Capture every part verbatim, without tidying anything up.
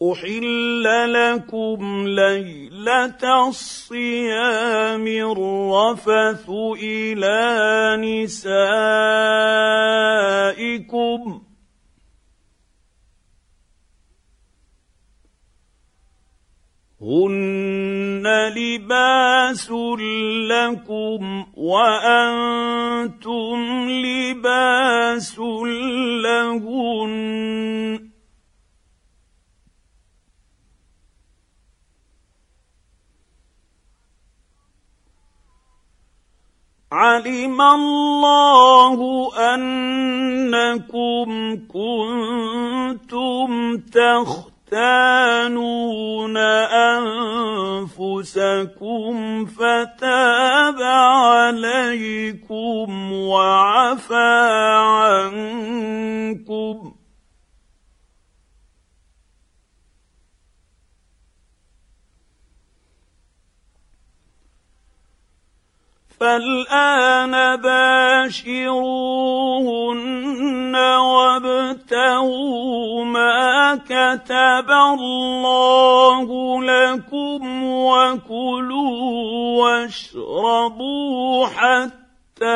أحل لكم ليلة الصيام الرفث إلى نسائكم هن لباس لكم وأنتم لباس لهن علم الله أنكم كنتم تختانون أنفسكم فتاب عليكم وعفى عنكم فالآن باشروهن وابتغوا ما كتب الله لكم وكلوا واشربوا حتى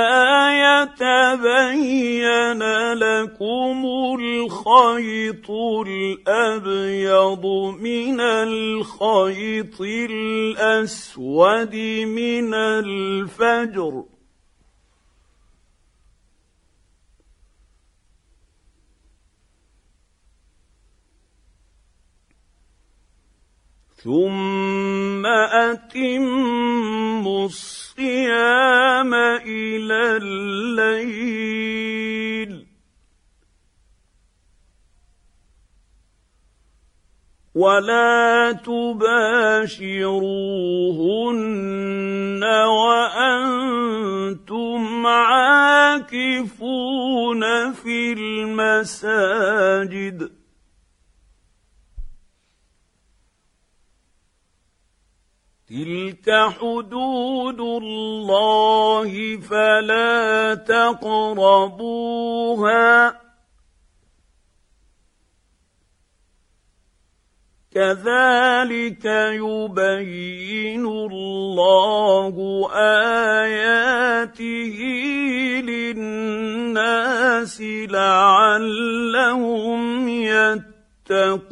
يتبين لكم الخيط الأبيض من الخيط الأسود من الفجر ثم أتموا الصيام إلى الليل ولا تباشروهن وأنتم عاكفون في المساجد تلك حدود الله فلا تقربوها كذلك يبين الله آياته للناس لعلهم يتقون